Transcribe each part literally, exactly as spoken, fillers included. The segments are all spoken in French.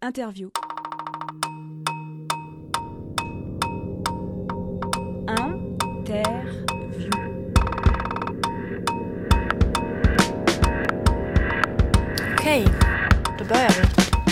Interview. Interview. Okej, då börjar vi.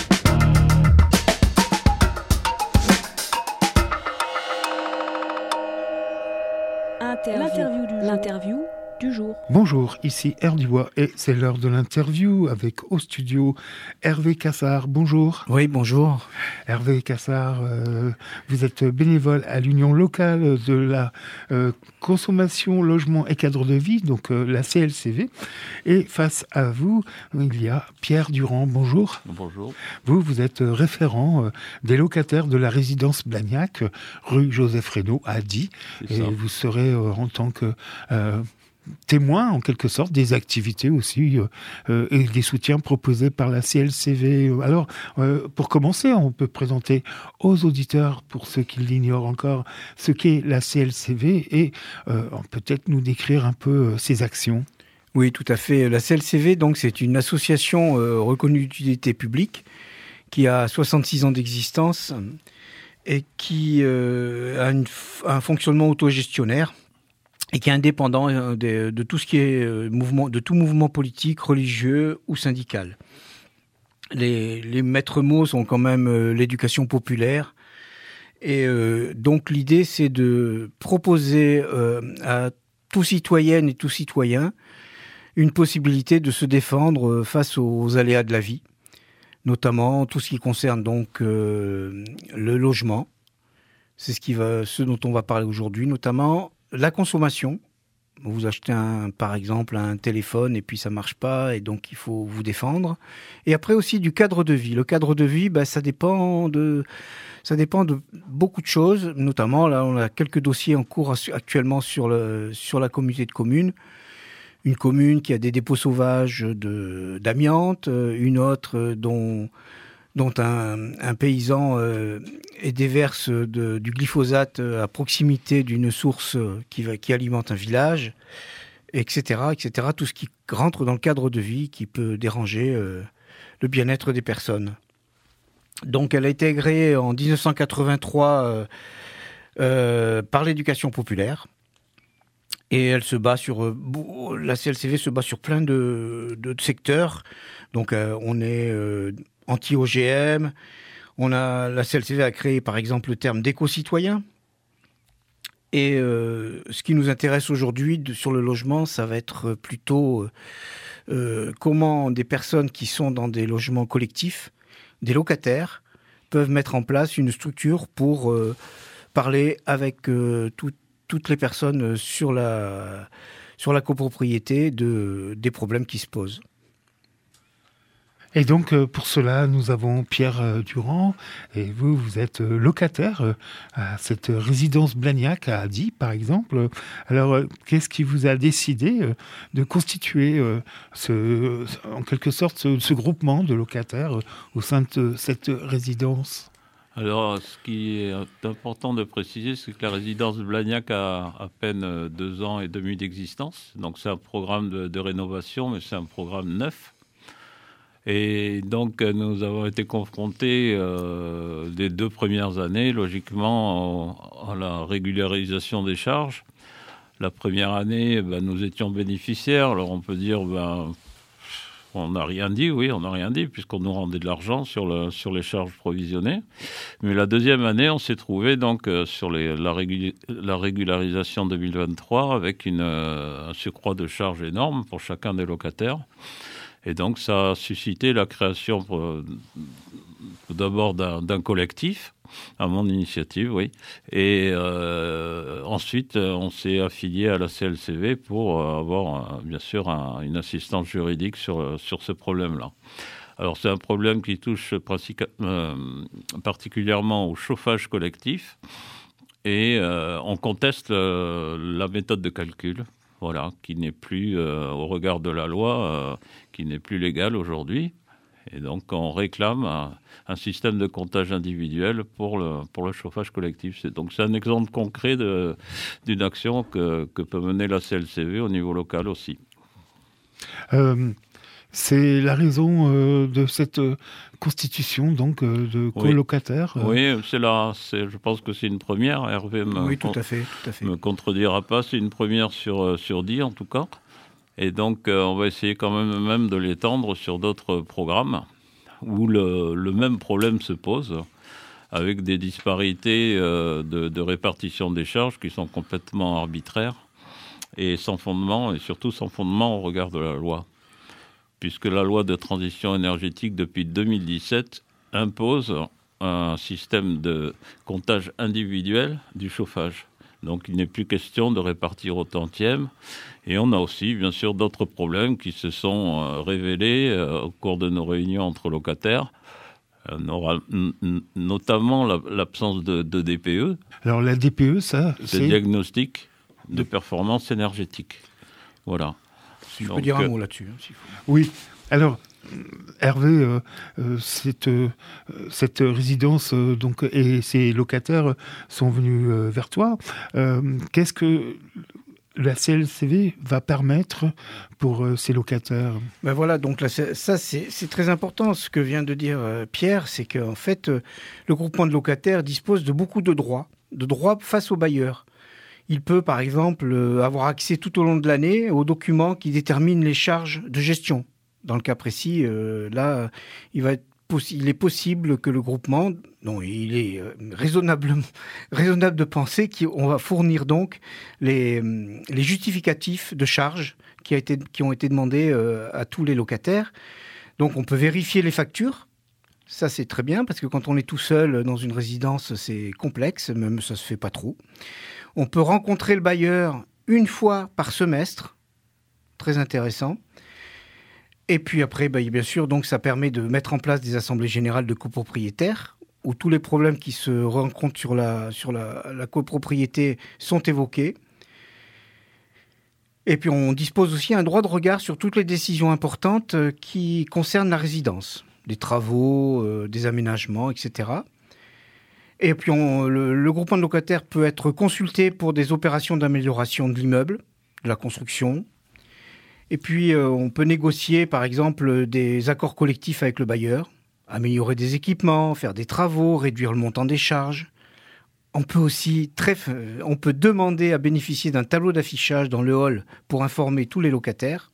Interview. L'interview du jour. L'interview du jour. Bonjour, ici Erdiwa et c'est l'heure de l'interview avec au studio Hervé Cassard. Bonjour. Oui, bonjour. Hervé Cassard, euh, vous êtes bénévole à l'Union locale de la euh, consommation, logement et cadre de vie, donc euh, la C L C V. Et face à vous, il y a Pierre Durand. Bonjour. Bonjour. Vous, vous êtes référent euh, des locataires de la résidence Blagnac, rue Joseph Reynaud à Die. C'est et ça. vous serez euh, en tant que euh, témoin, en quelque sorte, des activités aussi euh, euh, et des soutiens proposés par la C L C V. Alors, euh, pour commencer, on peut présenter aux auditeurs, pour ceux qui l'ignorent encore, ce qu'est la C L C V et euh, peut-être nous décrire un peu euh, ses actions. Oui, tout à fait. La C L C V, donc, c'est une association euh, reconnue d'utilité publique qui a soixante-six ans d'existence et qui euh, a une, un fonctionnement autogestionnaire et qui est indépendant de, de tout ce qui est mouvement, de tout mouvement politique, religieux ou syndical. Les, les maîtres mots sont quand même euh, l'éducation populaire. Et euh, donc l'idée, c'est de proposer euh, à tout citoyenne et tout citoyen une possibilité de se défendre face aux aléas de la vie, notamment tout ce qui concerne donc euh, le logement. C'est ce qui va, ce dont on va parler aujourd'hui, notamment la consommation. Vous achetez un, par exemple un téléphone et puis ça marche pas et donc il faut vous défendre. Et après aussi du cadre de vie. Le cadre de vie, bah, ça dépend de, ça dépend de beaucoup de choses. Notamment là, on a quelques dossiers en cours actuellement sur le, sur la communauté de communes. Une commune qui a des dépôts sauvages de, d'amiante, une autre dont dont un, un paysan euh, déverse de, du glyphosate à proximité d'une source qui, va, qui alimente un village, et cetera, et cetera. Tout ce qui rentre dans le cadre de vie qui peut déranger euh, le bien-être des personnes. Donc elle a été agréée en dix-neuf cent quatre-vingt-trois euh, euh, par l'éducation populaire. Et elle se bat sur, euh, la C L C V se bat sur plein de, de, de secteurs. Donc euh, on est euh, anti-O G M. On a, la C L C V a créé par exemple le terme d'éco-citoyen. Et euh, ce qui nous intéresse aujourd'hui de, sur le logement, ça va être plutôt euh, comment des personnes qui sont dans des logements collectifs, des locataires, peuvent mettre en place une structure pour euh, parler avec euh, tout, toutes les personnes sur la, sur la copropriété de, des problèmes qui se posent. Et donc, pour cela, nous avons Pierre Durand, et vous, vous êtes locataire à cette résidence Blagnac à Die, par exemple. Alors, qu'est-ce qui vous a décidé de constituer, ce, en quelque sorte, ce, ce groupement de locataires au sein de cette résidence ? Alors, ce qui est important de préciser, c'est que la résidence Blagnac a à peine deux ans et demi d'existence. Donc, c'est un programme de, de rénovation, mais c'est un programme neuf. Et donc, nous avons été confrontés euh, des deux premières années, logiquement, à la régularisation des charges. La première année, ben, nous étions bénéficiaires. Alors, on peut dire, ben, on n'a rien dit, oui, on n'a rien dit, puisqu'on nous rendait de l'argent sur, le, sur les charges provisionnées. Mais la deuxième année, on s'est trouvé donc euh, sur les, la, régul- la régularisation deux mille vingt-trois avec une, euh, un surcroît de charges énorme pour chacun des locataires. Et donc, ça a suscité la création euh, d'abord d'un, d'un collectif, à mon initiative, oui. Et euh, ensuite, on s'est affilié à la C L C V pour avoir, euh, bien sûr, un, une assistance juridique sur, sur ce problème-là. Alors, c'est un problème qui touche princi- euh, particulièrement au chauffage collectif. Et euh, on conteste euh, la méthode de calcul. Voilà, qui n'est plus, euh, au regard de la loi, euh, qui n'est plus légale aujourd'hui. Et donc, on réclame un, un système de comptage individuel pour le, pour le chauffage collectif. C'est, donc, c'est un exemple concret de, d'une action que, que peut mener la C L C V au niveau local aussi. Euh, C'est la raison euh, de cette euh, constitution donc euh, de colocataires. Oui, euh... oui c'est là. C'est, je pense que c'est une première. Hervé me, oui, tout à fait, tout à fait. me contredira pas. C'est une première sur sur dix en tout cas. Et donc euh, on va essayer quand même même de l'étendre sur d'autres programmes où le, le même problème se pose, avec des disparités euh, de, de répartition des charges qui sont complètement arbitraires et sans fondement, et surtout sans fondement au regard de la loi. Puisque la loi de transition énergétique, depuis deux mille dix-sept, impose un système de comptage individuel du chauffage. Donc il n'est plus question de répartir au tantième. Et on a aussi, bien sûr, d'autres problèmes qui se sont euh, révélés euh, au cours de nos réunions entre locataires, euh, notamment la, l'absence de, de D P E. Alors la D P E, ça, c'est... C'est diagnostic de performance énergétique. Voilà. Si je Donc, peux dire un mot là-dessus. Hein, s'il faut. Oui. Alors, Hervé, euh, euh, cette, euh, cette résidence euh, donc, et ces locataires sont venus euh, vers toi. Euh, qu'est-ce que la C L C V va permettre pour euh, ces locataires ? Ben voilà, donc là, ça, c'est, c'est très important. Ce que vient de dire euh, Pierre, c'est qu'en fait, euh, le groupement de locataires dispose de beaucoup de droits, de droits face aux bailleurs. Il peut, par exemple, euh, avoir accès tout au long de l'année aux documents qui déterminent les charges de gestion. Dans le cas précis, euh, là, il, va être possi- il est possible que le groupement, non, il est euh, raisonnablement, raisonnable de penser qu'on va fournir donc les, les justificatifs de charges qui, a été, qui ont été demandés euh, à tous les locataires. Donc, on peut vérifier les factures. Ça, c'est très bien, parce que quand on est tout seul dans une résidence, c'est complexe, même ça ne se fait pas trop. On peut rencontrer le bailleur une fois par semestre, très intéressant. Et puis après, bah, bien sûr, donc, ça permet de mettre en place des assemblées générales de copropriétaires, où tous les problèmes qui se rencontrent sur la, sur la, la copropriété sont évoqués. Et puis on dispose aussi d'un droit de regard sur toutes les décisions importantes qui concernent la résidence, des travaux, euh, des aménagements, et cetera. Et puis, on, le, le groupement de locataires peut être consulté pour des opérations d'amélioration de l'immeuble, de la construction. Et puis, euh, on peut négocier, par exemple, des accords collectifs avec le bailleur, améliorer des équipements, faire des travaux, réduire le montant des charges. On peut aussi très, on peut demander à bénéficier d'un tableau d'affichage dans le hall pour informer tous les locataires.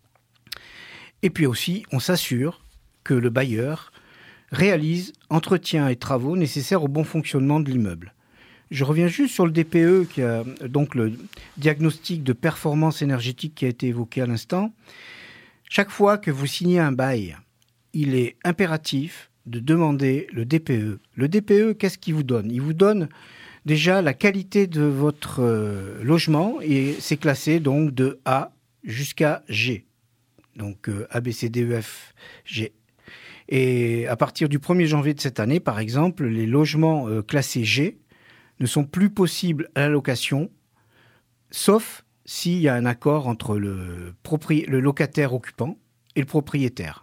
Et puis aussi, on s'assure que le bailleur réalise entretien et travaux nécessaires au bon fonctionnement de l'immeuble. Je reviens juste sur le D P E, qui a, donc le diagnostic de performance énergétique qui a été évoqué à l'instant. Chaque fois que vous signez un bail, il est impératif de demander le D P E. Le D P E, qu'est-ce qu'il vous donne ? Il vous donne déjà la qualité de votre euh, logement, et c'est classé donc de A jusqu'à G. Donc euh, A, B, C, D, E, F, G. Et à partir du premier janvier de cette année, par exemple, les logements euh, classés G ne sont plus possibles à la location, sauf s'il y a un accord entre le, propri- le locataire occupant et le propriétaire.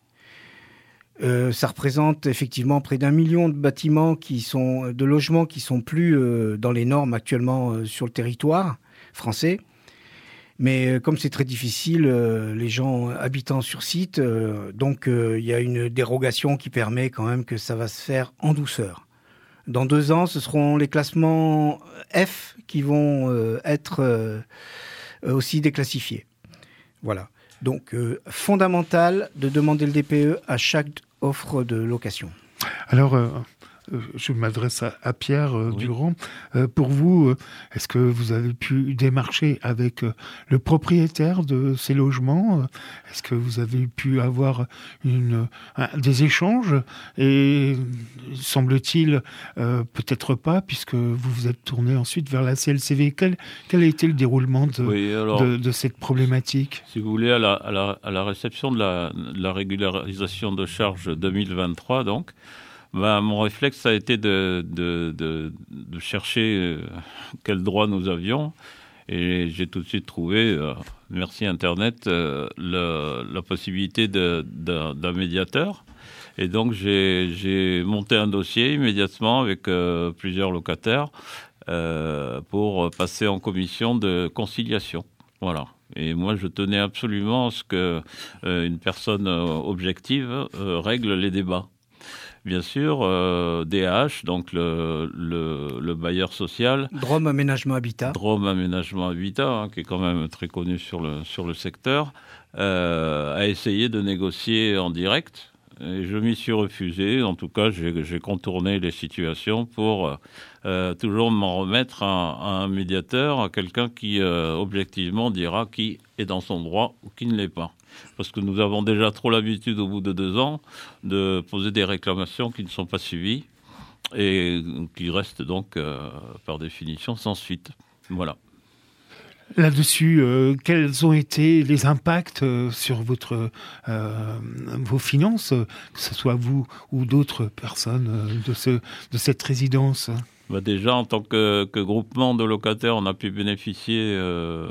Euh, ça représente effectivement près d'un million de bâtiments, qui sont, de logements qui sont plus euh, dans les normes actuellement euh, sur le territoire français. Mais euh, comme c'est très difficile, euh, les gens habitant sur site, euh, donc il euh, y a une dérogation qui permet quand même que ça va se faire en douceur. Dans deux ans, ce seront les classements F qui vont euh, être euh, aussi déclassifiés. Voilà. Donc, euh, fondamental de demander le D P E à chaque offre de location. Alors, euh, je m'adresse à, à Pierre euh, oui. Durand. Euh, pour vous, euh, est-ce que vous avez pu démarcher avec euh, le propriétaire de ces logements ? Est-ce que vous avez pu avoir une, un, des échanges ? Et semble-t-il, euh, peut-être pas, puisque vous vous êtes tourné ensuite vers la C L C V. Quel, quel a été le déroulement de, oui, alors, de, de cette problématique ? Si vous voulez, à la, à la, à la réception de la, de la régularisation de charges deux mille vingt-trois, donc, ben, mon réflexe a été de, de, de, de chercher euh, quel droit nous avions, et j'ai tout de suite trouvé, euh, merci Internet, euh, le, la possibilité de, de, d'un médiateur. Et donc j'ai, j'ai monté un dossier immédiatement avec euh, plusieurs locataires euh, pour passer en commission de conciliation. Voilà. Et moi, je tenais absolument à ce qu'une euh, personne euh, objective euh, règle les débats. Bien sûr, euh, D H, donc le, le, le bailleur social. Drôme Aménagement Habitat. Drôme Aménagement Habitat, hein, qui est quand même très connu sur le, sur le secteur, euh, a essayé de négocier en direct. Et je m'y suis refusé. En tout cas, j'ai, j'ai contourné les situations pour euh, toujours m'en remettre à, à un médiateur, à quelqu'un qui, euh, objectivement, dira qui est dans son droit ou qui ne l'est pas. Parce que nous avons déjà trop l'habitude, au bout de deux ans, de poser des réclamations qui ne sont pas suivies et qui restent donc, euh, par définition, sans suite. Voilà. Là-dessus, euh, quels ont été les impacts euh, sur votre, euh, vos finances, que ce soit vous ou d'autres personnes euh, de, ce, de cette résidence ? Bah déjà, en tant que, que groupement de locataires, on a pu bénéficier euh,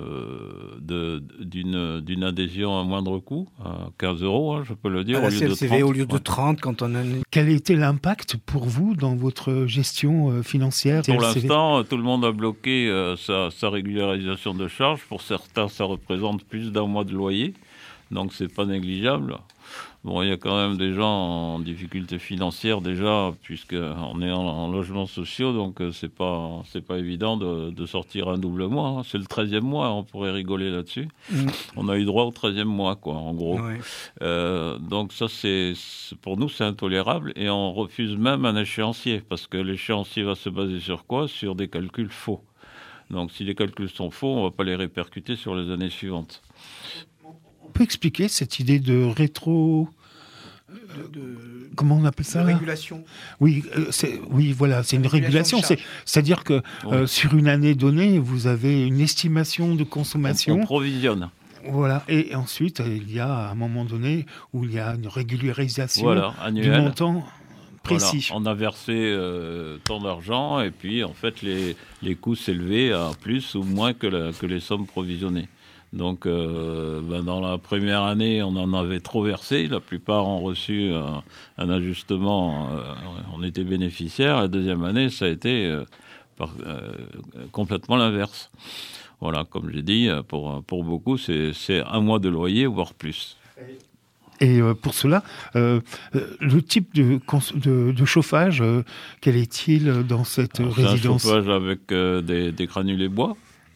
de, d'une, d'une adhésion à moindre coût, à quinze euros, hein, je peux le dire. À la C L C V, au lieu de trente, au lieu de trente, quand on a... Quel a été l'impact pour vous dans votre gestion euh, financière ? Pour l'instant, tout le monde a bloqué euh, sa, sa régularisation de charges. Pour certains, ça représente plus d'un mois de loyer, donc c'est pas négligeable. Bon, il y a quand même des gens en difficulté financière déjà, puisqu'on est en, en logements sociaux, donc euh, c'est pas c'est pas évident de, de sortir un double mois. Hein. C'est le treizième mois, on pourrait rigoler là-dessus. Mmh. On a eu droit au treizième mois, quoi, en gros. Ouais. Euh, donc ça, c'est, c'est pour nous, c'est intolérable, et on refuse même un échéancier, parce que l'échéancier va se baser sur quoi ? Sur des calculs faux. Donc si les calculs sont faux, on va pas les répercuter sur les années suivantes. On peut expliquer cette idée de rétro... Euh, de... Comment on appelle ça ? De régulation. Oui, euh, c'est, oui, voilà, c'est une régulation. C'est, c'est-à-dire que oui. euh, sur une année donnée, vous avez une estimation de consommation. On, on provisionne. Voilà, et ensuite, il y a à un moment donné où il y a une régularisation voilà, du montant précis. Voilà, on a versé euh, tant d'argent, et puis en fait, les, les coûts s'élevaient à plus ou moins que, la, que les sommes provisionnées. Donc, euh, ben dans la première année, on en avait trop versé. La plupart ont reçu un, un ajustement. Euh, on était bénéficiaires. La deuxième année, ça a été euh, par, euh, complètement l'inverse. Voilà, comme j'ai dit, pour, pour beaucoup, c'est, c'est un mois de loyer, voire plus. Et euh, pour cela, euh, le type de, de, de chauffage, euh, quel est-il dans cette Alors, résidence ? C'est un chauffage avec euh, des, des granulés bois.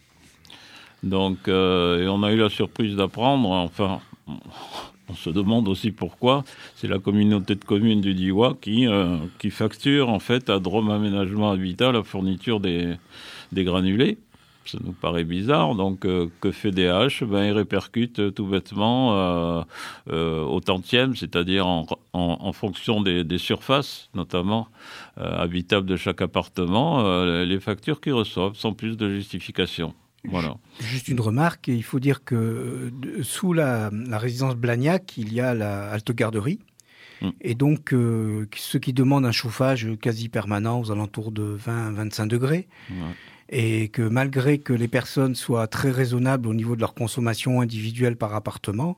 Donc, euh, et on a eu la surprise d'apprendre, enfin, on se demande aussi pourquoi, c'est la communauté de communes du Diois qui, euh, qui facture en fait à Drôme Aménagement Habitat la fourniture des, des granulés. Ça nous paraît bizarre, donc euh, que fait D H ? Ben, il répercute euh, tout bêtement euh, euh, au tantième, c'est-à-dire en, en, en fonction des, des surfaces, notamment euh, habitables de chaque appartement, euh, les factures qu'ils reçoivent sans plus de justification. Voilà. Juste une remarque, il faut dire que de, sous la, la résidence Blagnac, il y a la halte garderie. Mmh. Et donc, euh, ceux qui demandent un chauffage quasi permanent aux alentours de vingt à vingt-cinq degrés, ouais. Et que malgré que les personnes soient très raisonnables au niveau de leur consommation individuelle par appartement,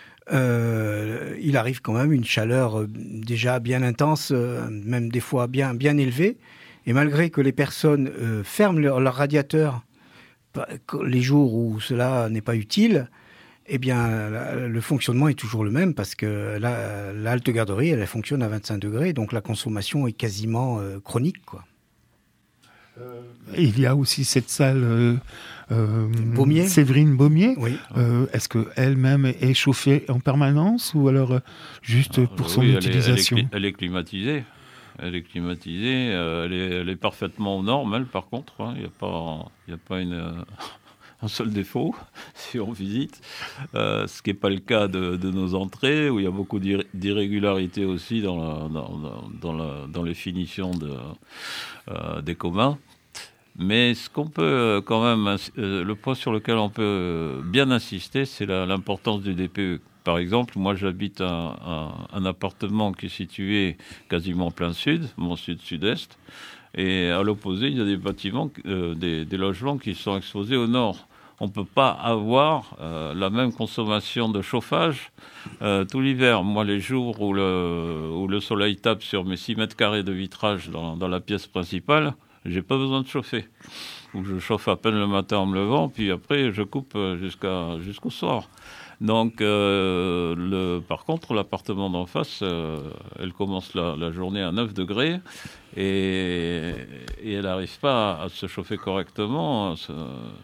euh, il arrive quand même une chaleur déjà bien intense, euh, même des fois bien, bien élevée. Et malgré que les personnes euh, ferment leur, leur radiateur les jours où cela n'est pas utile, eh bien, la, le fonctionnement est toujours le même parce que la, la halte garderie, elle, elle fonctionne à vingt-cinq degrés, donc la consommation est quasiment euh, chronique, quoi. Euh, il y a aussi cette salle euh, euh, Baumier. Séverine Baumier. Oui. Euh, est-ce qu'elle-même est chauffée en permanence ou alors euh, juste ah, pour son oui, utilisation ? elle est, elle est climatisée. Elle est climatisée, euh, elle, est, elle est parfaitement aux normes, elle, par contre. Il hein, n'y a pas, y a pas une, euh, un seul défaut, si on visite. Euh, ce qui n'est pas le cas de, de nos entrées, où il y a beaucoup d'irré- d'irrégularités aussi dans, la, dans, dans, la, dans les finitions de, euh, des communs. Mais ce qu'on peut quand même, euh, le point sur lequel on peut bien insister, c'est la, l'importance du D P E. Par exemple, moi j'habite un, un, un appartement qui est situé quasiment plein sud, mon sud-sud-est, et à l'opposé, il y a des bâtiments, euh, des, des logements qui sont exposés au nord. On ne peut pas avoir euh, la même consommation de chauffage euh, tout l'hiver. Moi, les jours où le, où le soleil tape sur mes six mètres carrés de vitrage dans, dans la pièce principale, j'ai pas besoin de chauffer. Ou je chauffe à peine le matin en me levant, puis après je coupe jusqu'à, jusqu'au soir. Donc, euh, le, par contre, l'appartement d'en face, euh, elle commence la, la journée à neuf degrés et, et elle n'arrive pas à, à se chauffer correctement à,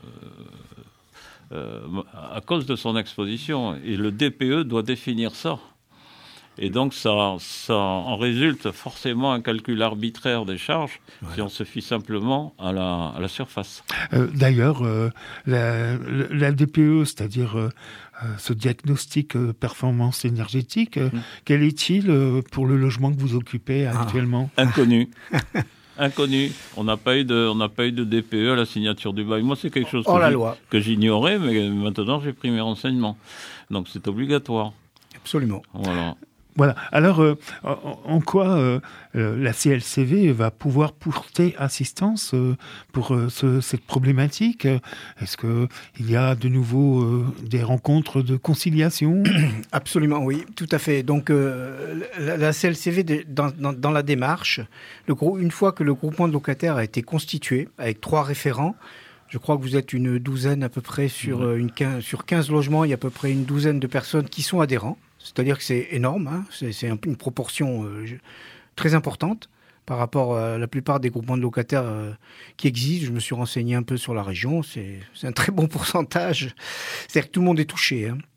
euh, à cause de son exposition. Et le D P E doit définir ça. Et donc, ça, ça en résulte forcément un calcul arbitraire des charges, voilà, si on se fie simplement à la, à la surface. Euh, d'ailleurs, euh, la, la D P E, c'est-à-dire euh, ce diagnostic euh, performance énergétique, euh, mmh. quel est-il euh, pour le logement que vous occupez actuellement ? ah. Inconnu. Inconnu. On n'a pas eu de, on n'a pas eu de D P E à la signature du bail. Moi, c'est quelque chose oh, que, la j'ig- loi. que j'ignorais, mais maintenant, j'ai pris mes renseignements. Donc, c'est obligatoire. Absolument. Voilà. Voilà. Alors, euh, en, en quoi euh, euh, la C L C V va pouvoir porter assistance euh, pour euh, ce, cette problématique ? Est-ce qu'il y a de nouveau euh, des rencontres de conciliation ? Absolument, oui, tout à fait. Donc, euh, la, la C L C V, dans, dans, dans la démarche, le gros, une fois que le groupement de locataires a été constitué, avec trois référents, je crois que vous êtes une douzaine à peu près sur, mmh. une quinze, sur quinze logements, il y a à peu près une douzaine de personnes qui sont adhérents. C'est-à-dire que c'est énorme, hein, c'est, c'est un, une proportion euh, très importante par rapport à la plupart des groupements de locataires euh, qui existent. Je me suis renseigné un peu sur la région, c'est, c'est un très bon pourcentage. C'est-à-dire que tout le monde est touché. Hein.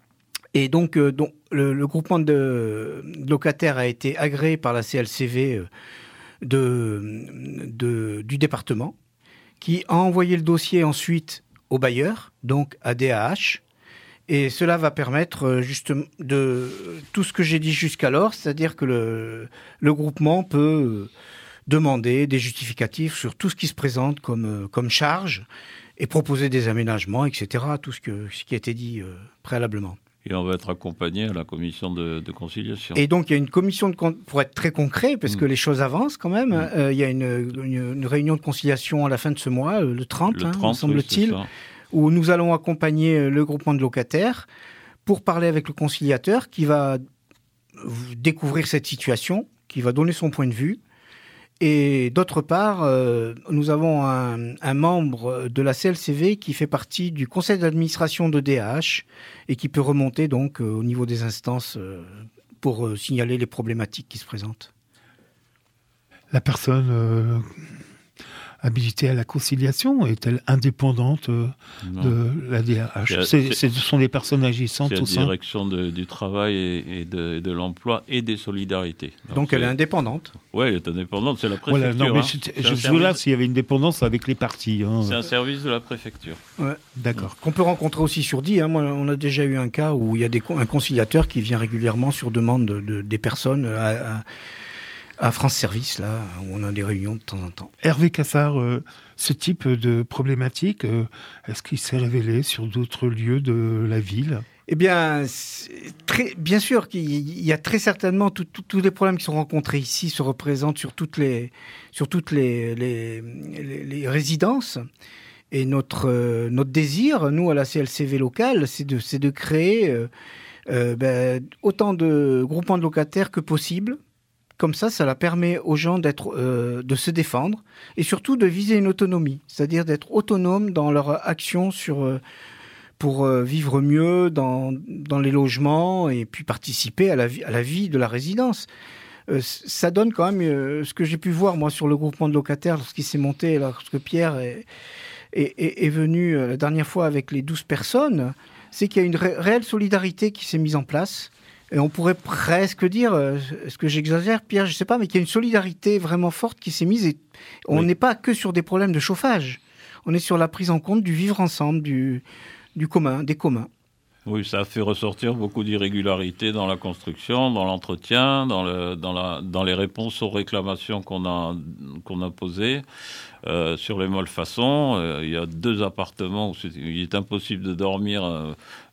Et donc, euh, donc le, le groupement de, de locataires a été agréé par la C L C V euh, de, de, du département, qui a envoyé le dossier ensuite au bailleur, donc à D A H. Et cela va permettre justement de tout ce que j'ai dit jusqu'alors, c'est-à-dire que le, le groupement peut demander des justificatifs sur tout ce qui se présente comme, comme charge et proposer des aménagements, et cetera, tout ce, que, ce qui a été dit euh, préalablement. Et on va être accompagné à la commission de, de conciliation. Et donc, il y a une commission, de pour être très concret, parce mmh. que les choses avancent quand même, mmh. euh, il y a une, une, une réunion de conciliation à la fin de ce mois, le trente, le trente hein, me semble-t-il, oui, où nous allons accompagner le groupement de locataires pour parler avec le conciliateur qui va découvrir cette situation, qui va donner son point de vue. Et d'autre part, euh, nous avons un, un membre de la C L C V qui fait partie du conseil d'administration de D A H et qui peut remonter donc euh, au niveau des instances euh, pour euh, signaler les problématiques qui se présentent. La personne euh, habilitée à la conciliation est-elle indépendante euh, de la D A H ? c'est, c'est, Ce sont des personnes agissantes au sein. C'est la direction de, du travail et, et, de, et de l'emploi et des solidarités. Donc, Donc elle est indépendante ? Oui, elle est indépendante, c'est la préfecture. Voilà, non, mais hein. Je suis là s'il y avait une dépendance avec les partis. Hein. C'est un service de la préfecture. Ouais. D'accord. Qu'on peut rencontrer aussi sur dix. Hein. Moi, on a déjà eu un cas où il y a des, un conciliateur qui vient régulièrement sur demande de, de, des personnes à, à, à France Service, là, où on a des réunions de temps en temps. Hervé Cassard, euh, ce type de problématique, euh, est-ce qu'il s'est révélé sur d'autres lieux de la ville ? Eh bien, très, bien sûr qu'il y a très certainement tous les problèmes qui sont rencontrés ici se représentent sur toutes les, sur toutes les, les, les, les résidences. Et notre, euh, notre désir, nous, à la C L C V locale, c'est de, c'est de créer euh, euh, ben, autant de groupements de locataires que possible. Comme ça, ça la permet aux gens d'être, euh, de se défendre et surtout de viser une autonomie, c'est-à-dire d'être autonomes dans leur action sur... Euh, pour euh, vivre mieux dans, dans les logements et puis participer à la vie, à la vie de la résidence. Euh, ça donne quand même euh, ce que j'ai pu voir, moi, sur le groupement de locataires, lorsqu'il s'est monté, lorsque Pierre est, est, est, est venu euh, la dernière fois avec les douze personnes, c'est qu'il y a une ré- réelle solidarité qui s'est mise en place. Et on pourrait presque dire, euh, est-ce que j'exagère, Pierre, je ne sais pas, mais qu'il y a une solidarité vraiment forte qui s'est mise. Et on n'est oui. pas que sur des problèmes de chauffage. On est sur la prise en compte du vivre ensemble, du... du commun, des communs. Oui, ça a fait ressortir beaucoup d'irrégularités dans la construction, dans l'entretien, dans, le, dans, la, dans les réponses aux réclamations qu'on a, qu'on a posées. Euh, sur les malfaçons, euh, il y a deux appartements où c'est, il est impossible de dormir euh,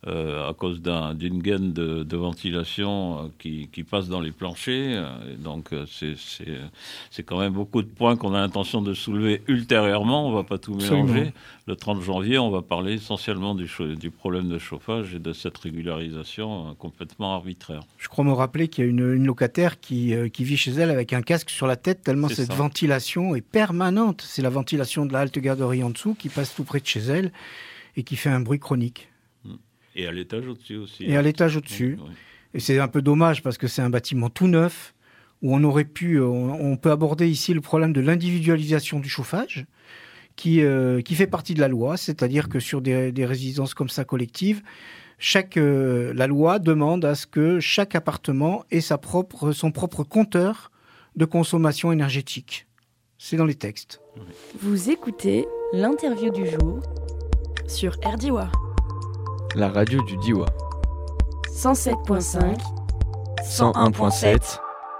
euh, à cause d'un, d'une gaine de, de ventilation euh, qui, qui passe dans les planchers. Euh, et donc, euh, c'est, c'est, c'est quand même beaucoup de points qu'on a l'intention de soulever ultérieurement. On ne va pas tout mélanger. Absolument. Le trente janvier, on va parler essentiellement du, cho- du problème de chauffage et de cette régularisation euh, complètement arbitraire. Je crois me rappeler qu'il y a une, une locataire qui, euh, qui vit chez elle avec un casque sur la tête, tellement c'est cette ça. ventilation est permanente. C'est la ventilation de la halte garderie en dessous qui passe tout près de chez elle et qui fait un bruit chronique. Et à l'étage au-dessus aussi. Et à l'étage au-dessus. Oui, oui. Et c'est un peu dommage parce que c'est un bâtiment tout neuf où on aurait pu, on, on peut aborder ici le problème de l'individualisation du chauffage. Qui, euh, qui fait partie de la loi, c'est-à-dire que sur des, des résidences comme ça collectives, chaque, euh, la loi demande à ce que chaque appartement ait sa propre, son propre compteur de consommation énergétique. C'est dans les textes. Vous écoutez l'interview du jour sur R D I W A. La radio du Diois. cent sept virgule cinq, cent un virgule sept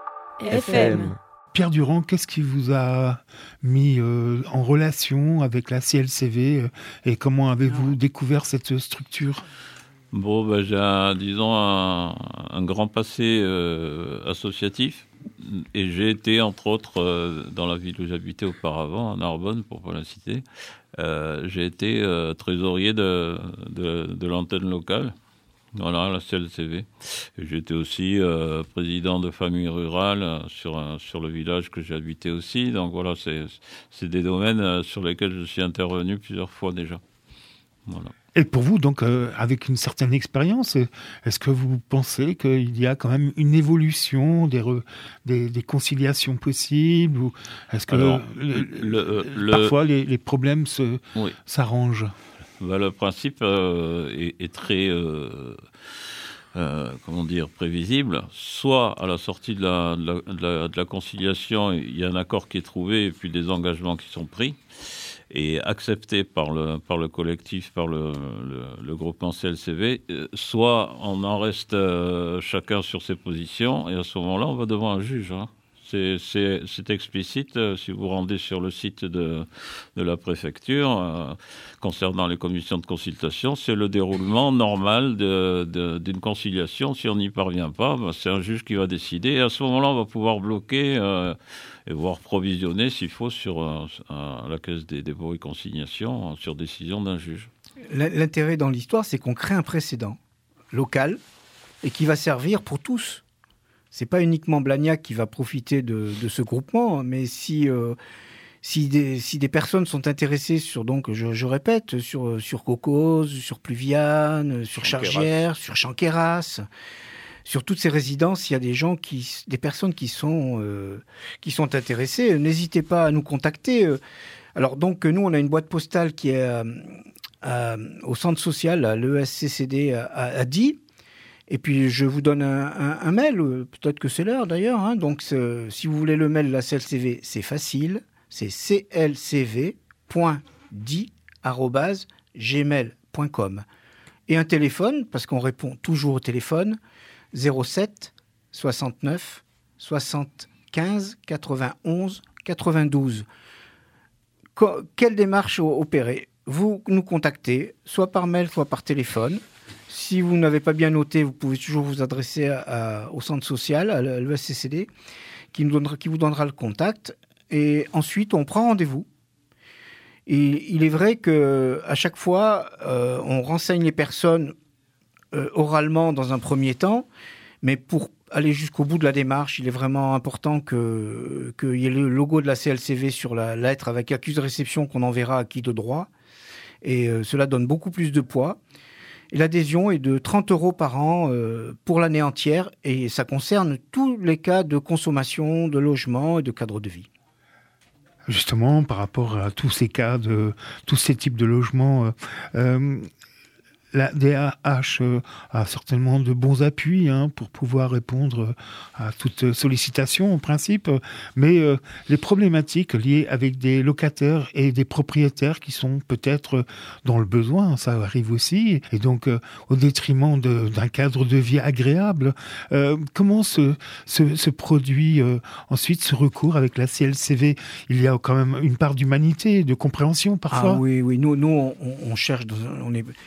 F M. Pierre Durand, qu'est-ce qui vous a mis euh, en relation avec la C L C V euh, et comment avez-vous découvert cette structure ? Bon, ben, j'ai, un, disons, un, un grand passé euh, associatif et j'ai été, entre autres, euh, dans la ville où j'habitais auparavant, à Narbonne, pour ne pas la citer, euh, j'ai été euh, trésorier de, de, de l'antenne locale. Voilà, la C L C V. Et j'étais aussi euh, président de famille rurale euh, sur, euh, sur le village que j'ai habité aussi. Donc voilà, c'est, c'est des domaines euh, sur lesquels je suis intervenu plusieurs fois déjà. Voilà. Et pour vous, donc, euh, avec une certaine expérience, est-ce que vous pensez qu'il y a quand même une évolution des, re, des, des conciliations possibles ou est-ce que Alors, le, le, le, parfois les, les problèmes se, oui. s'arrangent ? Ben, le principe euh, est, est très, euh, euh, comment dire, prévisible. Soit à la sortie de la, de, la, de, la, de la conciliation, il y a un accord qui est trouvé et puis des engagements qui sont pris et acceptés par le, par le collectif, par le, le, le groupement C L C V. Soit on en reste euh, chacun sur ses positions et à ce moment-là, on va devant un juge, hein. C'est, c'est, c'est explicite, euh, si vous rendez sur le site de, de la préfecture, euh, concernant les commissions de consultation, c'est le déroulement normal de, de, d'une conciliation. Si on n'y parvient pas, ben, c'est un juge qui va décider. Et à ce moment-là, on va pouvoir bloquer euh, et voire provisionner, s'il faut, sur euh, la caisse des dépôts et consignations, sur décision d'un juge. L'intérêt dans l'histoire, c'est qu'on crée un précédent local et qui va servir pour tous. C'est pas uniquement Blagnac qui va profiter de, de ce groupement, mais si, euh, si, des, si des personnes sont intéressées sur, donc, je, je répète, sur, sur Cocos, sur Pluviane, sur Chargières, sur Chanqueras, sur toutes ces résidences, il y a des gens qui, des personnes qui sont, euh, qui sont intéressées. N'hésitez pas à nous contacter. Alors donc, nous, on a une boîte postale qui est euh, euh, au centre social, à l'E S C C D à, à Die. Et puis, je vous donne un, un, un mail, peut-être que c'est l'heure d'ailleurs. Hein. Donc, si vous voulez le mail de la C L C V, c'est facile. C'est c l c v point d i arobase gmail point com. Et un téléphone, parce qu'on répond toujours au téléphone, zéro sept soixante-neuf soixante-quinze quatre-vingt-onze quatre-vingt-douze. Co- quelle démarche opérer ? Vous nous contactez, soit par mail, soit par téléphone. Si vous n'avez pas bien noté, vous pouvez toujours vous adresser à, à, au centre social, à l'E S C C D, qui, nous donnera, qui vous donnera le contact. Et ensuite, on prend rendez-vous. Et il est vrai qu'à chaque fois, euh, on renseigne les personnes euh, oralement dans un premier temps, mais pour aller jusqu'au bout de la démarche, il est vraiment important que, qu'il y ait le logo de la C L C V sur la lettre avec accusé de réception qu'on enverra à qui de droit. Et euh, cela donne beaucoup plus de poids. Et l'adhésion est de trente euros par an euh, pour l'année entière et ça concerne tous les cas de consommation, de logement et de cadre de vie. Justement, par rapport à tous ces cas, de tous ces types de logements, euh, euh, la D A H euh, a certainement de bons appuis hein, pour pouvoir répondre à toute sollicitation en principe, mais euh, les problématiques liées avec des locataires et des propriétaires qui sont peut-être dans le besoin, ça arrive aussi, et donc euh, au détriment de, d'un cadre de vie agréable. Euh, comment se, se, se produit euh, ensuite ce recours avec la C L C V ? Il y a quand même une part d'humanité, de compréhension parfois. Ah oui, oui. Nous, nous on, on cherche, dans un, on est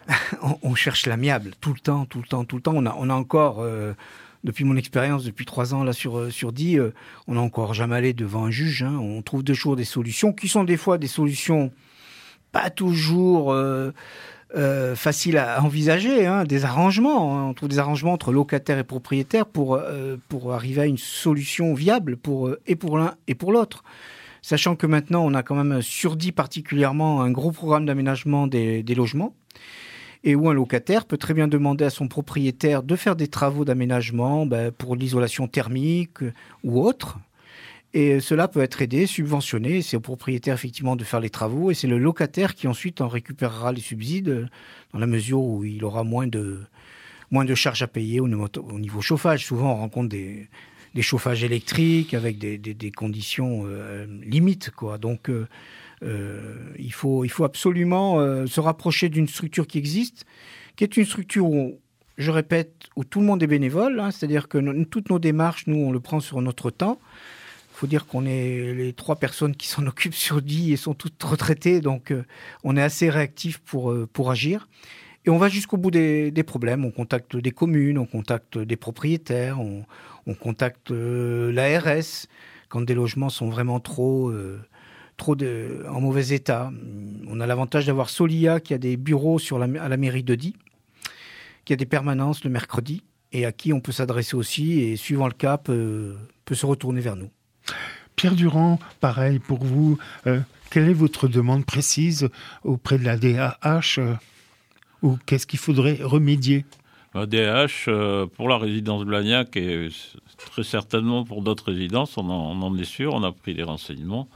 on, on cherche l'amiable tout le temps, tout le temps, tout le temps. On a, on a encore, euh, depuis mon expérience, depuis trois ans là sur sur dix, euh, on n'a encore jamais allé devant un juge. Hein. On trouve toujours des solutions qui sont des fois des solutions pas toujours euh, euh, faciles à envisager, hein, des arrangements. Hein. On trouve des arrangements entre locataires et propriétaires pour euh, pour arriver à une solution viable pour euh, et pour l'un et pour l'autre. Sachant que maintenant, on a quand même sur dix particulièrement un gros programme d'aménagement des, des logements, et où un locataire peut très bien demander à son propriétaire de faire des travaux d'aménagement ben, pour l'isolation thermique ou autre. Et cela peut être aidé, subventionné. C'est au propriétaire effectivement de faire les travaux, et c'est le locataire qui ensuite en récupérera les subsides dans la mesure où il aura moins de, moins de charges à payer au niveau, au niveau chauffage. Souvent, on rencontre des... des chauffages électriques avec des, des, des conditions euh, limites, quoi. Donc, euh, euh, il faut, il faut absolument euh, se rapprocher d'une structure qui existe, qui est une structure où, je répète, où tout le monde est bénévole. Hein, c'est-à-dire que nous, toutes nos démarches, nous, on le prend sur notre temps. Il faut dire qu'on est les trois personnes qui s'en occupent sur dix et sont toutes retraitées, donc euh, on est assez réactifs pour, euh, pour agir. Et on va jusqu'au bout des, des problèmes. On contacte des communes, on contacte des propriétaires, on, on contacte euh, l'A R S quand des logements sont vraiment trop, euh, trop de, en mauvais état. On a l'avantage d'avoir Solia qui a des bureaux sur la, à la mairie de Die, qui a des permanences le mercredi et à qui on peut s'adresser aussi et, suivant le cas, peut, peut se retourner vers nous. Pierre Durand, pareil pour vous. Euh, quelle est votre demande précise auprès de la D A H euh, ou qu'est-ce qu'il faudrait remédier ? La D A H, euh, pour la résidence Blagnac et très certainement pour d'autres résidences, on en, on en est sûr, on a pris des renseignements.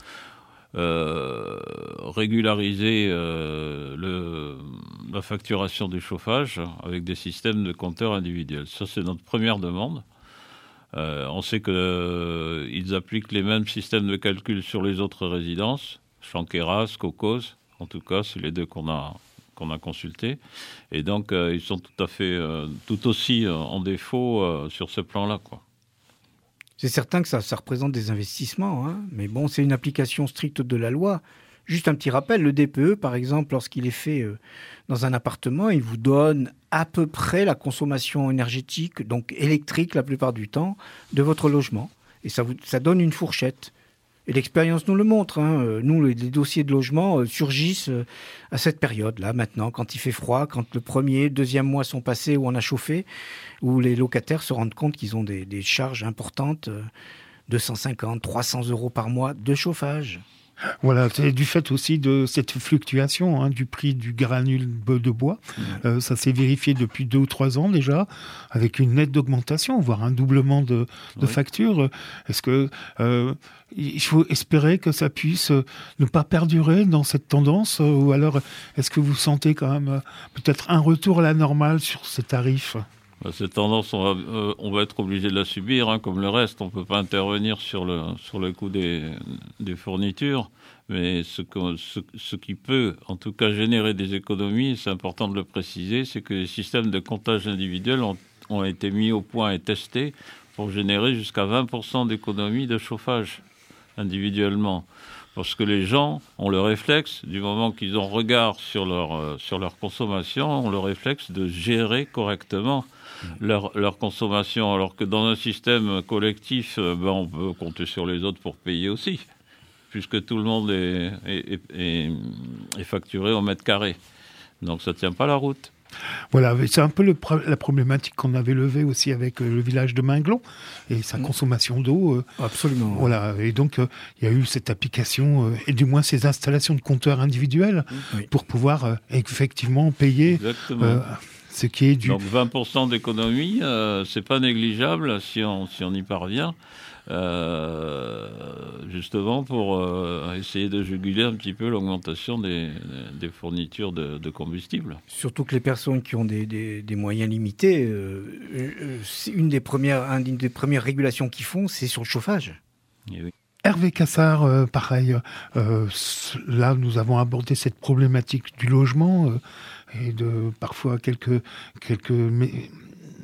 Euh, régulariser euh, le, la facturation du chauffage avec des systèmes de compteurs individuels. Ça, c'est notre première demande. Euh, on sait qu'ils euh, appliquent les mêmes systèmes de calcul sur les autres résidences, Chanqueras, Cocos, en tout cas, c'est les deux qu'on a, qu'on a consultés. Et donc, euh, ils sont tout à fait, euh, tout aussi euh, en défaut euh, sur ce plan-là, quoi. C'est certain que ça, ça représente des investissements, hein, mais bon, c'est une application stricte de la loi. Juste un petit rappel, le D P E, par exemple, lorsqu'il est fait euh, dans un appartement, il vous donne à peu près la consommation énergétique, donc électrique la plupart du temps, de votre logement. Et ça, vous, ça donne une fourchette. Et l'expérience nous le montre. Hein. Nous, les, les dossiers de logement euh, surgissent euh, à cette période-là, maintenant, quand il fait froid, quand le premier, deuxième mois sont passés, où on a chauffé, où les locataires se rendent compte qu'ils ont des, des charges importantes, euh, deux cent cinquante, trois cents euros par mois de chauffage. Voilà, c'est du fait aussi de cette fluctuation hein, du prix du granule de bois. Mmh. Euh, ça s'est vérifié depuis deux ou trois ans déjà, avec une nette augmentation, voire un doublement de, de oui. factures. Est-ce que euh, il faut espérer que ça puisse ne pas perdurer dans cette tendance, ou alors est-ce que vous sentez quand même peut-être un retour à la normale sur ces tarifs ? Cette tendance, on va, euh, on va être obligé de la subir, hein, comme le reste. On ne peut pas intervenir sur le, sur le coût des, des fournitures, mais ce, que, ce, ce qui peut, en tout cas, générer des économies, c'est important de le préciser, c'est que les systèmes de comptage individuel ont, ont été mis au point et testés pour générer jusqu'à vingt pour cent d'économies de chauffage individuellement. Parce que les gens ont le réflexe, du moment qu'ils ont regard sur leur, euh, sur leur consommation, ont le réflexe de gérer correctement Leur, leur consommation, alors que dans un système collectif, euh, ben on peut compter sur les autres pour payer aussi, puisque tout le monde est, est, est, est facturé au mètre carré. Donc ça ne tient pas la route. Voilà, c'est un peu le, la problématique qu'on avait levée aussi avec le village de Minglon et sa consommation d'eau. Euh, Absolument. Voilà, et donc il euh, y a eu cette application, euh, et du moins ces installations de compteurs individuels oui. pour pouvoir euh, effectivement payer... Exactement. Euh, Ce qui est du... Donc vingt pour cent d'économie, euh, c'est pas négligeable si on, si on y parvient, euh, justement pour euh, essayer de juguler un petit peu l'augmentation des, des fournitures de, de combustible. Surtout que les personnes qui ont des, des, des moyens limités, euh, euh, c'est une des premières, une des premières régulations qu'ils font, c'est sur le chauffage. Et oui. Hervé Cassard, euh, pareil, euh, là nous avons abordé cette problématique du logement euh, et de parfois quelques, quelques mé-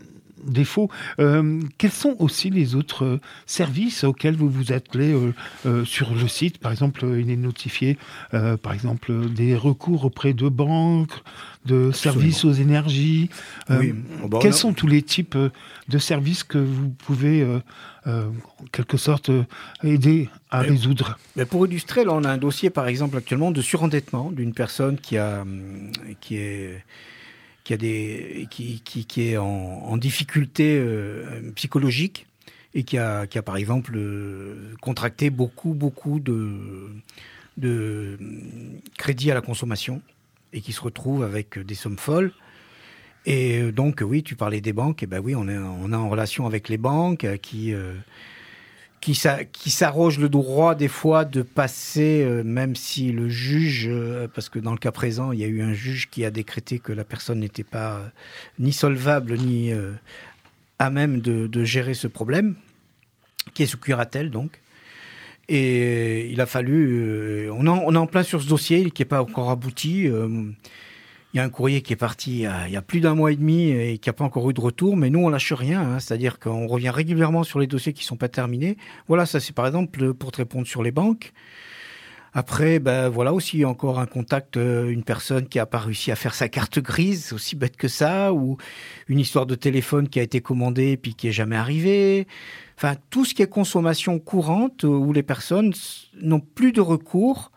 défaut. Euh, quels sont aussi les autres euh, services auxquels vous vous attelez euh, euh, sur le site? Par exemple, il est notifié, euh, par exemple, des recours auprès de banques, de services aux énergies. Euh, Oui. Oh, bah, quels non. sont tous les types euh, de services que vous pouvez, euh, euh, en quelque sorte, euh, aider à Mais- résoudre? Mais pour illustrer, là, on a un dossier, par exemple, actuellement de surendettement d'une personne qui a, hum, qui est, qui a des, qui, qui, qui est en, en difficulté euh, psychologique et qui a, qui a, par exemple, euh, contracté beaucoup, beaucoup de, de hum, crédits à la consommation et qui se retrouve avec des sommes folles. Et euh, donc, oui, tu parlais des banques. Et ben oui, on est, on est en relation avec les banques euh, qui, euh, qui, s'a- qui s'arrogent le droit des fois de passer, euh, même si le juge, euh, parce que dans le cas présent, il y a eu un juge qui a décrété que la personne n'était pas euh, ni solvable ni euh, à même de, de gérer ce problème, qui est sous curatelle donc. Et il a fallu, euh, on, est en, on est en plein sur ce dossier qui n'est pas encore abouti. euh, Il y a un courrier qui est parti il y a, il y a plus d'un mois et demi et qui n'a pas encore eu de retour, mais nous, on lâche rien. Hein, c'est-à-dire qu'on revient régulièrement sur les dossiers qui ne sont pas terminés. Voilà, ça c'est par exemple pour te répondre sur les banques. Après, ben voilà aussi encore un contact, euh, une personne qui n'a pas réussi à faire sa carte grise, c'est aussi bête que ça, ou une histoire de téléphone qui a été commandée puis qui est jamais arrivée. Enfin, tout ce qui est consommation courante euh, où les personnes s- n'ont plus de recours.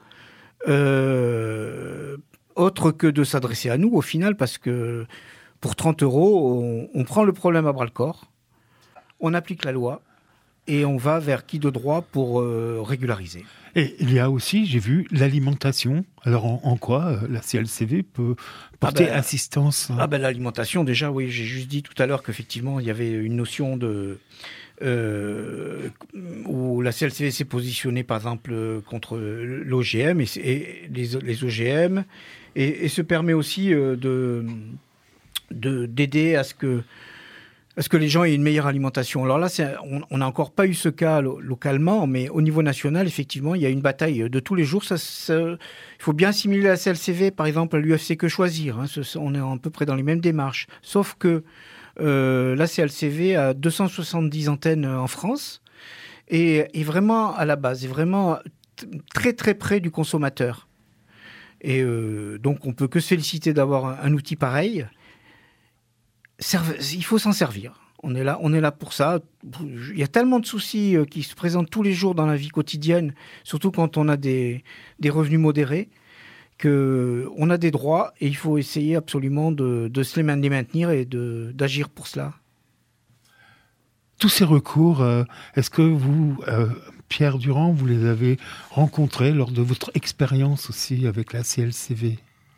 Euh, autre que de s'adresser à nous au final, parce que pour trente euros, on, on prend le problème à bras-le-corps, on applique la loi et on va vers qui de droit pour euh, régulariser. Et il y a aussi, j'ai vu, l'alimentation. Alors, en, en quoi euh, la C L C V peut porter Ah ben, assistance? Ah ben l'alimentation, déjà, oui, j'ai juste dit tout à l'heure qu'effectivement, il y avait une notion de... Euh, où la C L C V s'est positionnée, par exemple, contre l'O G M et, et les, les O G M, et, et se permet aussi euh, de, de, d'aider à ce que à ce que les gens aient une meilleure alimentation. Alors là, c'est, on n'a encore pas eu ce cas lo- localement, mais au niveau national, effectivement, il y a une bataille de tous les jours. Ça, ça, il faut bien assimiler la C L C V, par exemple, à l'U F C Que Choisir. Hein. Ce, on est à peu près dans les mêmes démarches. Sauf que euh, la C L C V a deux cent soixante-dix antennes en France et est vraiment à la base, est vraiment t- très très près du consommateur. Et euh, donc, on peut que se féliciter d'avoir un, un outil pareil. Serve, il faut s'en servir. On est là, on est là pour ça. Il y a tellement de soucis euh, qui se présentent tous les jours dans la vie quotidienne, surtout quand on a des, des revenus modérés, qu'on a des droits et il faut essayer absolument de, de se les maintenir et de, d'agir pour cela. Tous ces recours, euh, est-ce que vous, euh, Pierre Durand, vous les avez rencontrés lors de votre expérience aussi avec la C L C V?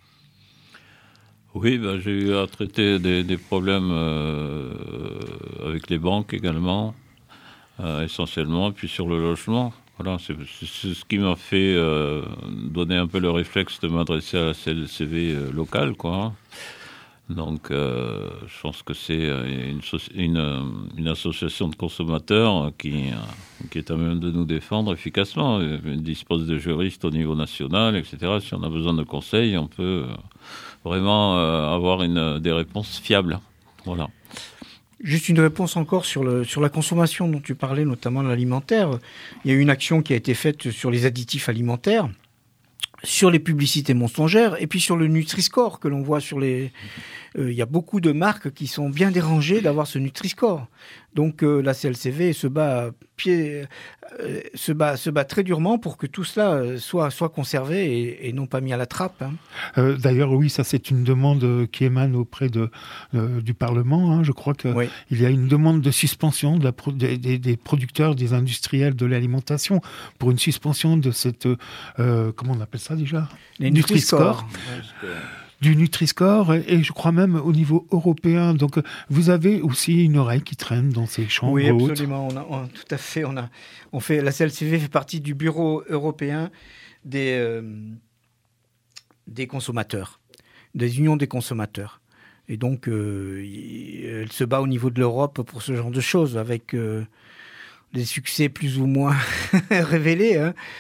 Oui, ben, j'ai eu à traiter des, des problèmes euh, avec les banques également, euh, essentiellement, puis sur le logement. Voilà, c'est, c'est, c'est ce qui m'a fait euh, donner un peu le réflexe de m'adresser à la C L C V euh, locale, quoi. Donc, euh, je pense que c'est une, une, une association de consommateurs qui, qui est à même de nous défendre efficacement. Elle dispose de juristes au niveau national, et cetera. Si on a besoin de conseils, on peut vraiment euh, avoir une, des réponses fiables. Voilà. Juste une réponse encore sur, le, sur la consommation dont tu parlais, notamment l'alimentaire. Il y a eu une action qui a été faite sur les additifs alimentaires, sur les publicités mensongères et puis sur le Nutri-Score que l'on voit sur les... Euh, il y a beaucoup de marques qui sont bien dérangées d'avoir ce Nutri-Score. Donc euh, la C L C V se bat, pied, euh, se, bat, se bat très durement pour que tout cela soit, soit conservé et, et non pas mis à la trappe. Hein. Euh, d'ailleurs, oui, ça c'est une demande qui émane auprès de, euh, du Parlement. Hein. Je crois qu'il Oui. y a une demande de suspension de la pro- des, des, des producteurs, des industriels de l'alimentation pour une suspension de cette... Euh, comment on appelle ça déjà? Les Nutri-Score. Nutri-Score. Du Nutri-Score et, et je crois même au niveau européen. Donc, vous avez aussi une oreille qui traîne dans ces chambres Oui, hautes. absolument. On a, on, tout à fait. On a, on fait, la C L C V fait partie du bureau européen des, euh, des consommateurs, des unions des consommateurs. Et donc, euh, il, elle se bat au niveau de l'Europe pour ce genre de choses, avec euh, des succès plus ou moins révélés. Hein.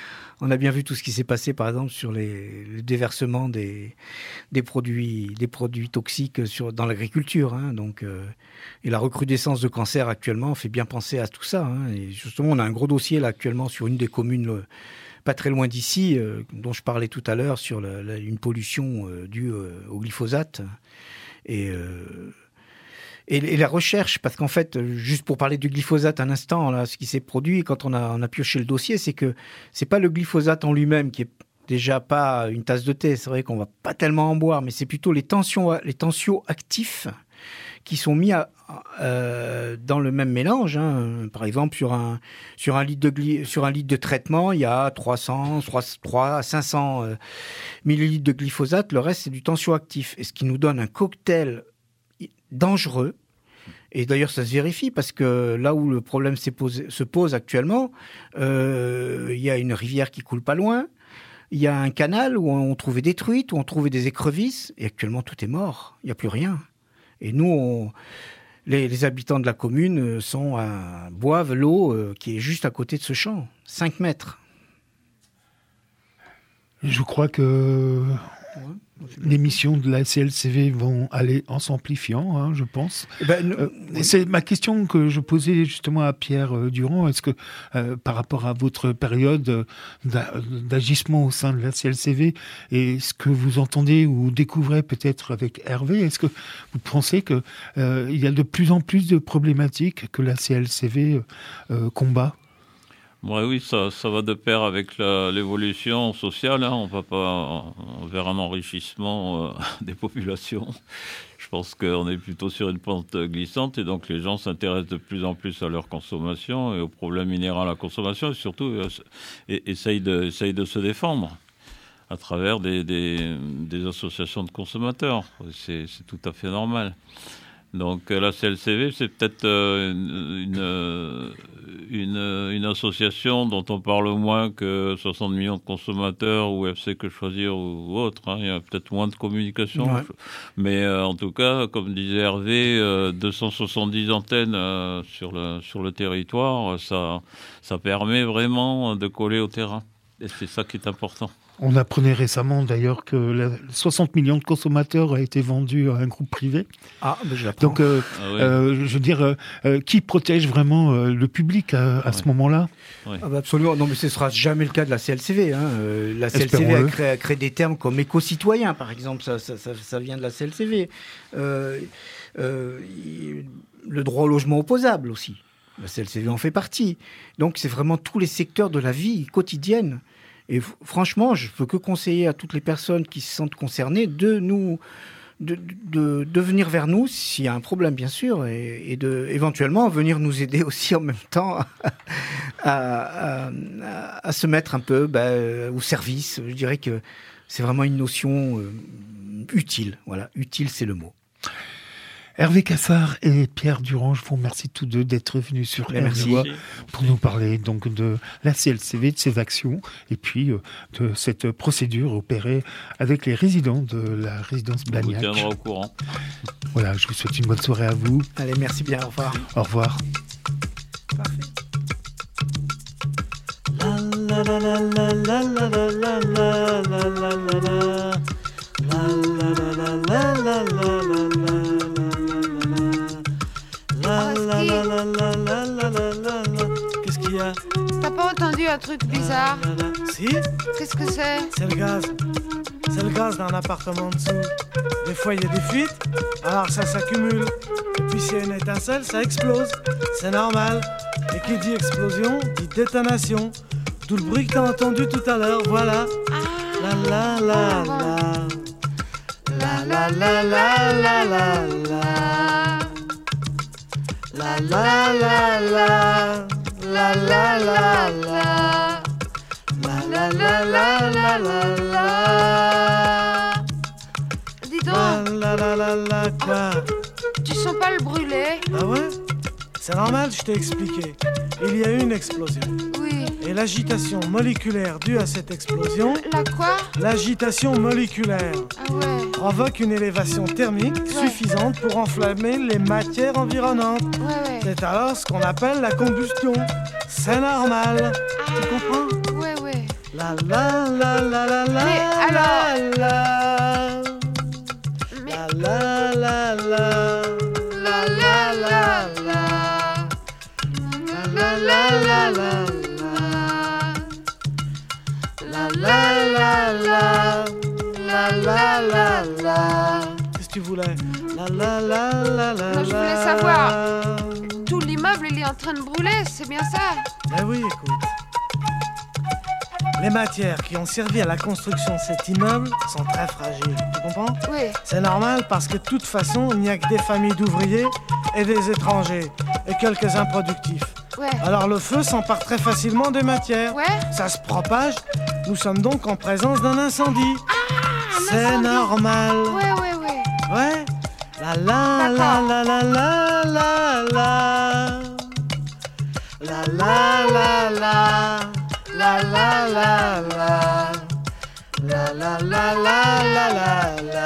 on a bien vu tout ce qui s'est passé, par exemple, sur les, le déversement des, des, produits, des produits toxiques sur, dans l'agriculture. Hein, donc, euh, et la recrudescence de cancer actuellement fait bien penser à tout ça. Hein, et justement, on a un gros dossier là actuellement sur une des communes le, pas très loin d'ici, euh, dont je parlais tout à l'heure, sur la, la, une pollution euh, due euh, au glyphosate. Et... Euh, Et, et la recherche, parce qu'en fait, juste pour parler du glyphosate un instant, là, ce qui s'est produit quand on a, on a pioché le dossier, c'est que c'est pas le glyphosate en lui-même qui est déjà pas une tasse de thé. C'est vrai qu'on va pas tellement en boire, mais c'est plutôt les tensions, les tensioactifs qui sont mis à, euh, dans le même mélange. Hein. Par exemple, sur un, sur, un litre de gly, sur un litre de traitement, il y a trois cents, trois à cinq cents euh, millilitres de glyphosate. Le reste, c'est du tensioactif. Et ce qui nous donne un cocktail dangereux. Et d'ailleurs, ça se vérifie parce que là où le problème posé, se pose actuellement, euh, il y a une rivière qui coule pas loin, il y a un canal où on trouvait des truites, où on trouvait des écrevisses, et actuellement tout est mort, il n'y a plus rien. Et nous, on, les, les habitants de la commune sont à, boivent l'eau euh, qui est juste à côté de ce champ, cinq mètres. Je crois que... Ouais. Les missions de la C L C V vont aller en s'amplifiant, hein, je pense. Eh ben, euh, oui. C'est ma question que je posais justement à Pierre euh, Durand. Est-ce que, euh, par rapport à votre période d'agissement au sein de la C L C V et ce que vous entendez ou découvrez peut-être avec Hervé, est-ce que vous pensez qu'il euh, y a de plus en plus de problématiques que la C L C V euh, combat ? Ouais, oui, ça, ça va de pair avec la, l'évolution sociale. Hein. On ne va pas vers un enrichissement euh, des populations. Je pense qu'on est plutôt sur une pente glissante et donc les gens s'intéressent de plus en plus à leur consommation et aux problèmes inhérents à la consommation et surtout euh, et, essayent, de, essayent de se défendre à travers des, des, des associations de consommateurs. C'est, c'est tout à fait normal. Donc la C L C V, c'est peut-être euh, une, une, une association dont on parle moins que soixante millions de consommateurs ou F C Que Choisir ou, ou autre. Hein. Il y a peut-être moins de communication. Ouais. Mais euh, en tout cas, comme disait Hervé, euh, deux cent soixante-dix antennes euh, sur, le, sur le territoire, ça, ça permet vraiment de coller au terrain. Et c'est ça qui est important. On apprenait récemment d'ailleurs que la, soixante millions de consommateurs a été vendu à un groupe privé. Ah, ben je l'apprends. Donc, euh, ah oui. euh, je veux dire, euh, qui protège vraiment euh, le public à, à ouais. ce moment-là ? Ouais. Ah ben absolument. Non, mais ce ne sera jamais le cas de la C L C V. Hein. Euh, la C L C V a créé, a créé des termes comme éco-citoyen, par exemple. Ça, ça, ça, ça vient de la C L C V. Euh, euh, le droit au logement opposable aussi. La C L C V en fait partie. Donc, c'est vraiment tous les secteurs de la vie quotidienne. Et f- franchement, je ne peux que conseiller à toutes les personnes qui se sentent concernées de nous, de, de, de venir vers nous s'il y a un problème, bien sûr, et, et de éventuellement venir nous aider aussi en même temps à, à, à, à se mettre un peu bah, au service. Je dirais que c'est vraiment une notion euh, utile. Voilà, utile, c'est le mot. Hervé Cassard et Pierre Durand, je vous remercie tous deux d'être venus sur R D O pour nous parler donc de la C L C V, de ses actions et puis euh, de cette procédure opérée avec les résidents de la résidence Blagnac. On vous tiendra au courant. Voilà, je vous souhaite une bonne soirée à vous. Allez, merci bien, au revoir. Au revoir. Parfait. La la la la la la la la la la la la la. La la la la la la la la. La la la la la la la la la. Qu'est-ce qu'il y a? T'as pas entendu un truc bizarre? Si. Qu'est-ce que c'est? C'est le gaz. C'est le gaz dans l'appartement en dessous. Des fois il y a des fuites, alors ça s'accumule. Et puis s'il y a une étincelle, ça explose. C'est normal. Et qui dit explosion, dit détonation. D'où le bruit que t'as entendu tout à l'heure, voilà. La la la la. La la la la la la la. La la la la. La la la la. La la la la la la la. Dis donc. La la la la quoi? Tu sens pas le brûler? Ah ouais? C'est normal, je t'ai expliqué. Il y a eu une explosion. Oui. Et l'agitation moléculaire due à cette explosion... La quoi? L'agitation moléculaire. Ah ouais. Provoque une élévation thermique ouais. suffisante pour enflammer les matières environnantes. Ouais, ouais. C'est alors ce qu'on appelle la combustion. C'est normal. Ah. Tu comprends? Ouais, ouais. La la la la la la. Mais alors- la, Mais la la la la. la la la la. La la la la. La la la la. La la la la. Qu'est-ce que tu voulais? La la la la la. Non, je voulais la. savoir. Tout l'immeuble, il est en train de brûler, c'est bien ça? Eh oui, écoute. Les matières qui ont servi à la construction de cet immeuble sont très fragiles. Tu comprends? Oui. C'est normal parce que de toute façon, il n'y a que des familles d'ouvriers et des étrangers et quelques improductifs. Ouais. Alors le feu s'empare très facilement des matières. Ouais. Ça se propage. Nous sommes donc en présence d'un incendie. Un C'est incendie. normal. Ouais, ouais, ouais. Ouais. La la la la la la la la. La la la la. La la la la. La la la la la la la.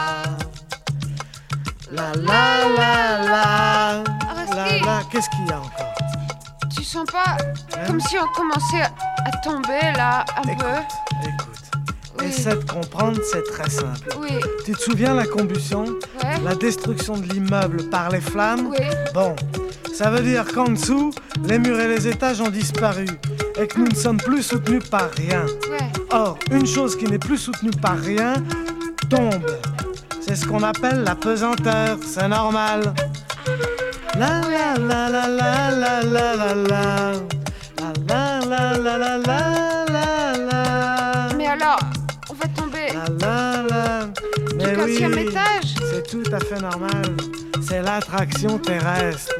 La la la la. Arrêtez. La la. Qu'est-ce qu'il y a encore? Tu sens pas Hein? comme si on commençait à tomber là, un Écoute, peu? écoute. Oui. Essaie de comprendre, c'est très simple. Oui. Tu te souviens la combustion? Ouais. La destruction de l'immeuble par les flammes? Oui. Bon, ça veut dire qu'en dessous, les murs et les étages ont disparu et que nous ne sommes plus soutenus par rien. Ouais. Or, une chose qui n'est plus soutenue par rien tombe. C'est ce qu'on appelle la pesanteur, c'est normal. La la la la la la la la la. La la la la la la la la. Mais alors, on va tomber La la la. du Mais quinzième oui, étage? c'est tout à fait normal. C'est l'attraction terrestre.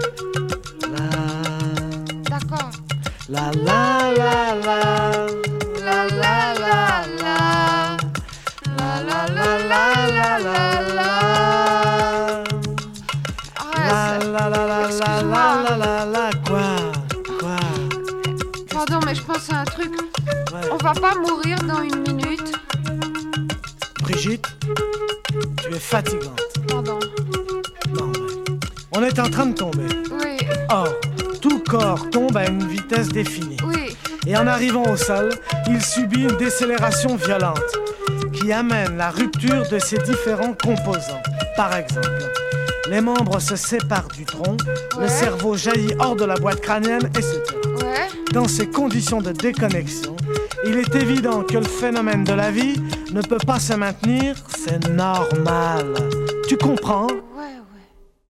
La D'accord. la la la la. La la la la. La la la la la la la. La Arrête. la la la la Excuse-moi. la la la. Quoi? Quoi? Pardon, mais je pense à un truc. Ouais. On va pas mourir dans une minute? Brigitte, tu es fatigante. Pardon. Non, mais on est en train de tomber. Oui. Or, tout corps tombe à une vitesse définie. Oui. Et en arrivant au sol, il subit une décélération violente qui amène la rupture de ses différents composants. Par exemple, les membres se séparent du tronc, le Ouais. cerveau jaillit hors de la boîte crânienne, et cetera. Ouais. Dans ces conditions de déconnexion, il est évident que le phénomène de la vie ne peut pas se maintenir, c'est normal. Tu comprends? Ouais.